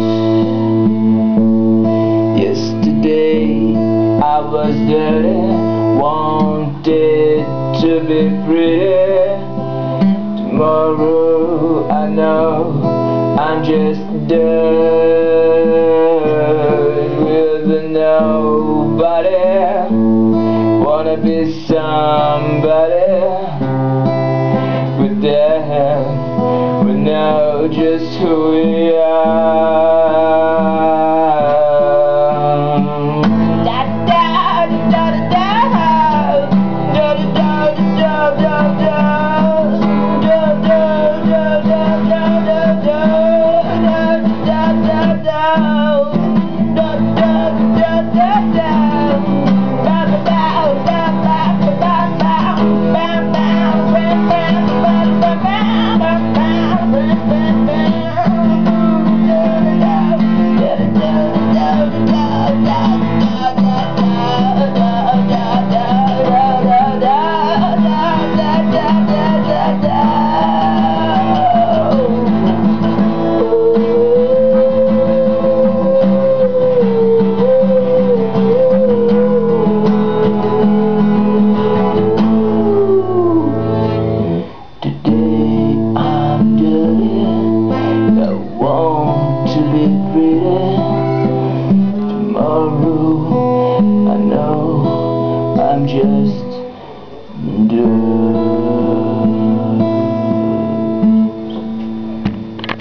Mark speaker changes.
Speaker 1: Yesterday I was dirty, wanted to be free. Tomorrow I know I'm just dirt with a nobody. Wanna be somebody with them, we know just who we are. Today I'm dirty, I want to be pretty. Tomorrow I know I'm just dirt.